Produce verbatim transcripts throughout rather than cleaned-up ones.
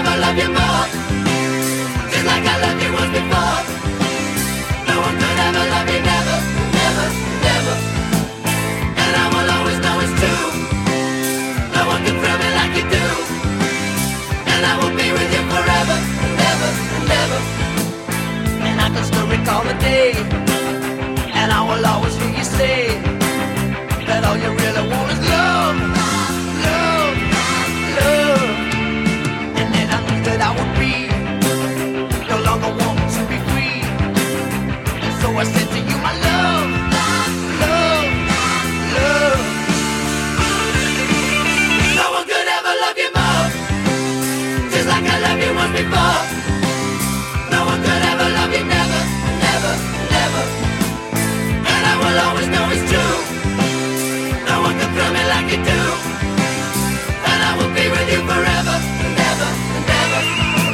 ever love you more, just like I loved you once before. No one could ever love you, never, never, never. And I will always know it's true. No one can thrill me like you do. And I will be with you forever, never, never. And I can still recall the day, and I will always hear you say that all you really want is love, love, love. And then I knew that I would be no longer wanting to be free. And so I said to you, my love, love, love. No one could ever love you more, just like I loved you once before. No one could ever love you, never, never, never. And I will always know it's true. No one can thrill me like you do. And I will be with you forever, never, never.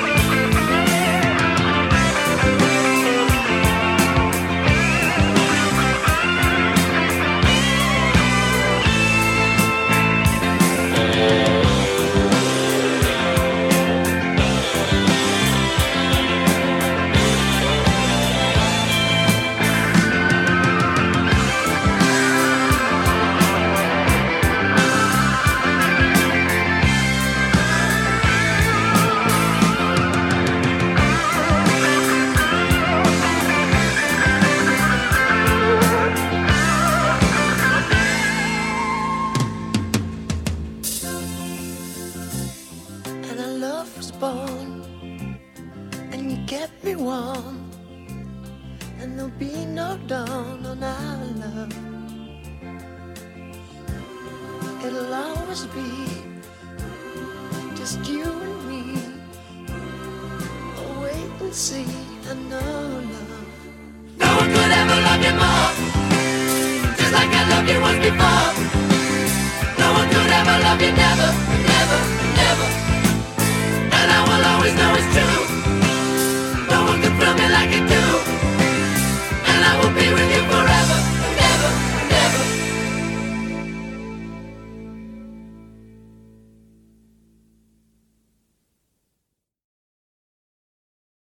And our love was born, and you kept me warm, and there'll be no dawn on our love. It'll always be just you and me. Oh, wait and see, I know love. No one could ever love you more, just like I loved you once before. No one could ever love you, never.